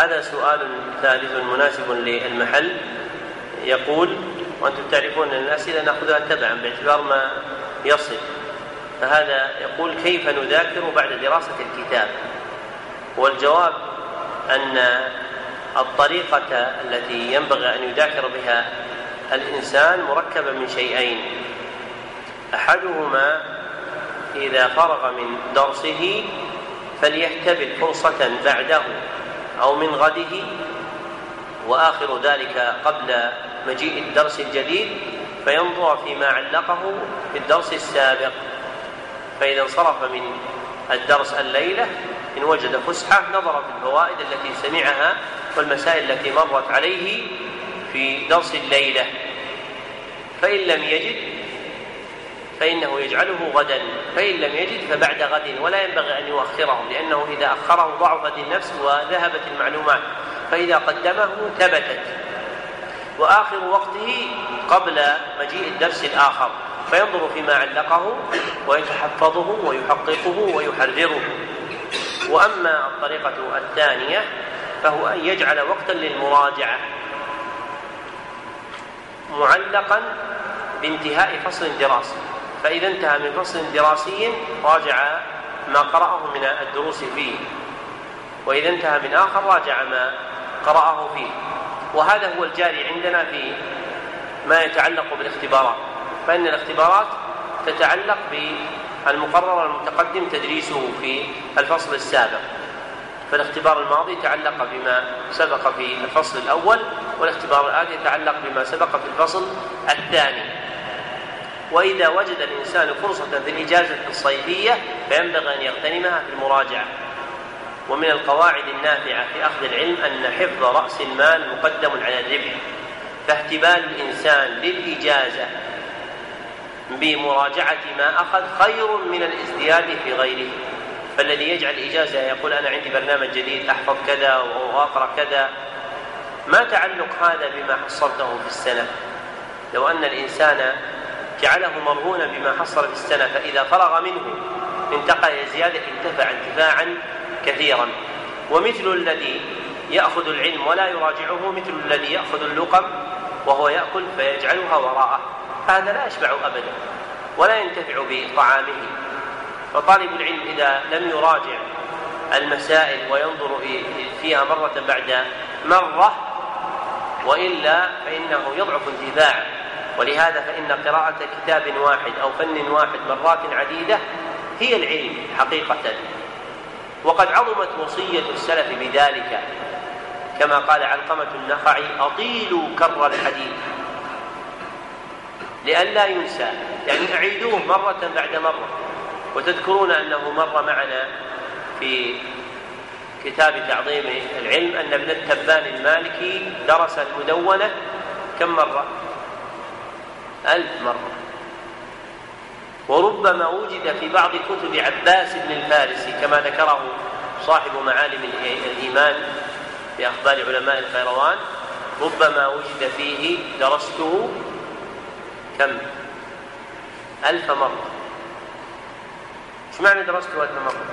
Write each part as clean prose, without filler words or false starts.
هذا سؤال ثالث مناسب للمحل، يقول: وأنتم تعرفون أن الأسئلة نأخذها تبعا باعتبار ما يصل، فهذا يقول: كيف نذاكر بعد دراسة الكتاب؟ والجواب أن الطريقة التي ينبغي أن يذاكر بها الإنسان مركبة من شيئين: أحدهما إذا فرغ من درسه فليحتبل فرصة بعده أو من غده، وآخر ذلك قبل مجيء الدرس الجديد، فينظر فيما علقه في الدرس السابق، فإذا انصرف من الدرس الليلة إن وجد فسحة نظر في الفوائد التي سمعها والمسائل التي مرت عليه في درس الليلة، فإن لم يجد فإنه يجعله غدا، فإن لم يجد فبعد غد، ولا ينبغي أن يؤخره، لأنه إذا أخره ضعفت النفس وذهبت المعلومات، فإذا قدمه ثبتت، وآخر وقته قبل مجيء الدرس الآخر، فينظر فيما علقه ويتحفظه ويحققه ويحرره. وأما الطريقة الثانية فهو أن يجعل وقتا للمراجعة معلقا بانتهاء فصل دراسي، فإذا انتهى من فصل دراسي راجع ما قرأه من الدروس فيه، وإذا انتهى من آخر راجع ما قرأه فيه. وهذا هو الجاري عندنا في ما يتعلق بالاختبارات، فإن الاختبارات تتعلق بالمقرر المتقدم تدريسه في الفصل السابق، فالاختبار الماضي تعلق بما سبق في الفصل الأول، والاختبار الآتي يتعلق بما سبق في الفصل الثاني. وإذا وجد الإنسان فرصة في الإجازة الصيفية فينبغي أن يغتنمها في المراجعة. ومن القواعد النافعة في أخذ العلم أن حفظ رأس المال مقدم على الربح، فاحتبال الإنسان للإجازة بمراجعة ما أخذ خير من الازدياد في غيره. فالذي يجعل إجازة يقول: أنا عندي برنامج جديد أحفظ كذا وأقرأ كذا، ما تعلق هذا بما حصلته في السنة. لو أن الإنسان جعله مرهونا بما حصل في السنة، فإذا فرغ منه انتقل إلى زيادة انتفع انتفاعا كثيرا. ومثل الذي يأخذ العلم ولا يراجعه مثل الذي يأخذ اللقم وهو يأكل فيجعلها وراءه، هذا لا يشبع أبدا ولا ينتفع بطعامه. فطالب العلم إذا لم يراجع المسائل وينظر فيها مرة بعد مرة وإلا فإنه يضعف انتفاعه. ولهذا فإن قراءة كتاب واحد أو فن واحد مرات عديدة هي العلم حقيقة. وقد عظمت وصية السلف بذلك، كما قال علقمة النخعي: أطيلوا كر الحديث لئلا ينسى، يعني أعيدوه مرة بعد مرة. وتذكرون أنه مر معنا في كتاب تعظيم العلم أن ابن التبان المالكي درس المدونة كم مرة؟ 1000 مرة. وربما وجد في بعض كتب عباس بن الفارسي كما ذكره صاحب معالم الإيمان في أخبار علماء القيروان، ربما وجد فيه درسته كم؟ 1000 مرة. ايش معنى درسته 1000 مرة؟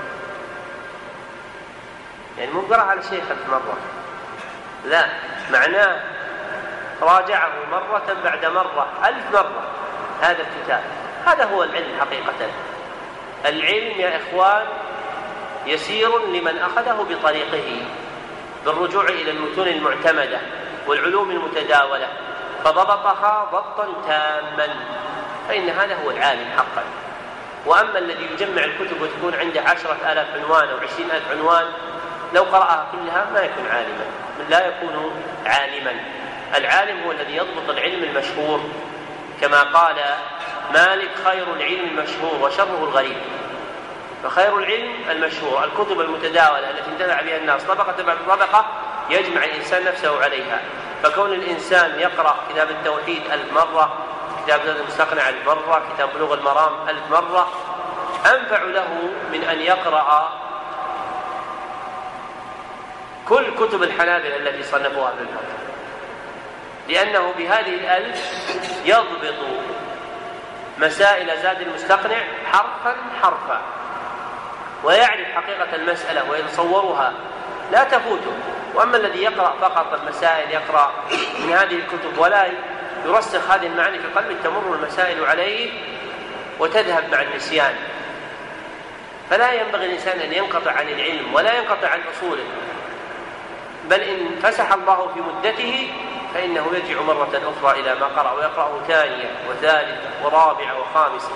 يعني مو قرأ على شيخ 1000 مرة، لا، معناه راجعه مرة بعد مرة 1000 مرة هذا الكتاب. هذا هو العلم حقيقة. العلم يا إخوان يسير لمن أخذه بطريقه بالرجوع إلى المتون المعتمدة والعلوم المتداولة فضبطها ضبطا تاما، فإن هذا هو العالم حقا. وأما الذي يجمع الكتب وتكون عنده 10,000 عنوان أو 20,000 عنوان لو قرأها كلها ما يكون عالما، لا يكون عالما. العالم هو الذي يضبط العلم المشهور، كما قال مالك: خير العلم المشهور وشره الغريب. فخير العلم المشهور، الكتب المتداولة التي انتفع بها الناس طبقة بعد طبقة يجمع الإنسان نفسه عليها. فكون الإنسان يقرأ كتاب التوحيد 1000 مرة، كتاب زاد المستقنع 1000 مرة، كتاب بلوغ المرام 1000 مرة، أنفع له من أن يقرأ كل كتب الحنابلة التي صنفوها في الفقه، لأنه بهذه 1000 يضبط مسائل زاد المستقنع حرفا حرفا، ويعرف حقيقة المسألة ويتصورها لا تفوته. وأما الذي يقرأ فقط المسائل، يقرأ من هذه الكتب ولا يرسخ هذه المعاني في قلبه، تمر المسائل عليه وتذهب مع النسيان. فلا ينبغي الإنسان أن ينقطع عن العلم ولا ينقطع عن أصوله، بل إن فسح الله في مدته فإنه يرجع مرة أخرى إلى ما قرأ ويقرأه ثانية وثالثة ورابعة وخامسة.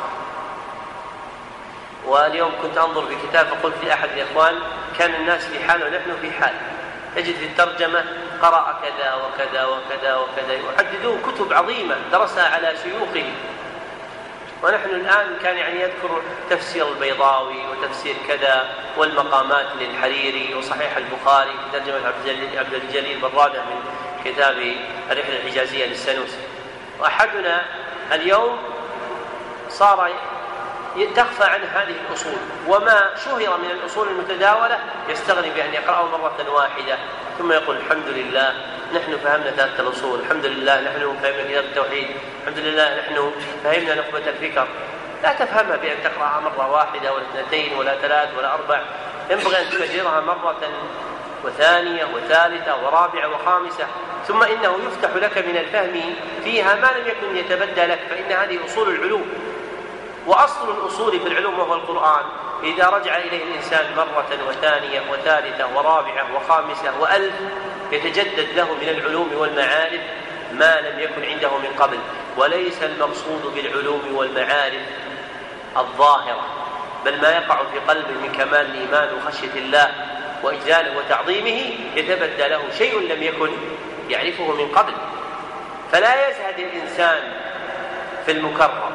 واليوم كنت أنظر في كتاب فقلت لأحد الإخوان كان الناس في حال ونحن في حال، تجد في الترجمة قرأ كذا وكذا وكذا وكذا، يحددون كتب عظيمة درسها على شيوخه، ونحن الآن كان يذكر تفسير البيضاوي وتفسير كذا والمقامات للحريري وصحيح البخاري ترجمة عبد الجليل بن رابع من كتاب الرحلة الحجازية للسنوسي. وأحدنا اليوم صار تخفى عنه هذه الأصول، وما شهر من الأصول المتداولة يستغني بأن يقرأه مرة واحدة ثم يقول الحمد لله نحن فهمنا ثلاثة الأصول، الحمد لله نحن فهمنا كتاب التوحيد، الحمد لله نحن فهمنا نخبة الفكر. لا تفهمها بأن تقرأها مرة واحدة ولا اثنتين ولا ثلاث ولا أربع، ينبغي أن تكررها مرة وثانية وثالثة ورابعة وخامسة، ثم إنه يفتح لك من الفهم فيها ما لم يكن يتبدى لك، فإن هذه أصول العلوم، وأصل الأصول في العلوم وهو القرآن. إذا رجع إليه الإنسان مرة وثانية وثالثة ورابعة وخامسة وألف يتجدد له من العلوم والمعارف ما لم يكن عنده من قبل. وليس المقصود بالعلوم والمعارف الظاهرة، بل ما يقع في قلبه من كمال الإيمان وخشية الله وإجلاله وتعظيمه يتبدى له شيء لم يكن يعرفه من قبل. فلا يزهد الإنسان في المكرر،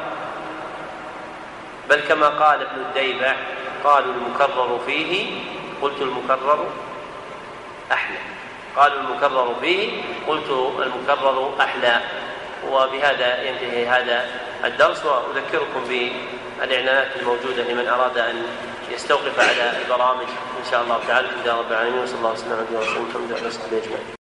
بل كما قال ابن الديبع قالوا المكرر فيه قلت المكرر أحلى، قالوا المكرر فيه قلت المكرر أحلى. وبهذا ينتهي هذا الدرس، وأذكركم بالإعلانات الموجودة لمن أراد أن يستوقف على البرامج إن شاء الله تعالى. رب العالمين، وصلى الله وسلم على رسول الله.